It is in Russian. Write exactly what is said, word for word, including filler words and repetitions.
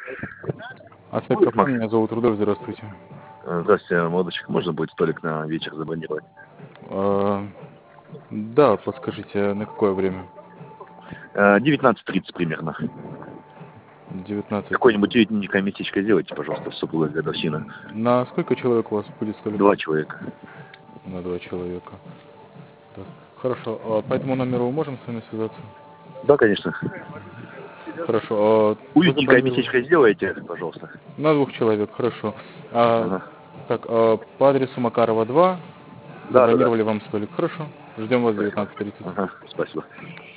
От микрофона, меня зовут Рудольф, здравствуйте. Здравствуйте, молодочек. Можно будет столик на вечер забронировать? А, да, подскажите, на какое время? девятнадцать тридцать примерно. девятнадцать. Какое-нибудь уютненькое местечко сделайте, пожалуйста, в супругой годовщина. На сколько человек у вас будет столик? Два человека. На два человека. Так. Хорошо, а по этому номеру можем с вами связаться? Да, конечно. Хорошо. А Уютненькое забронировали- местечко сделайте, пожалуйста. На двух человек, хорошо. А, Ага. так, а, по адресу Макарова два Да, да, да. забронировали вам столик. Хорошо. Ждем вас в Спасибо. девятнадцать тридцать. Ага, спасибо.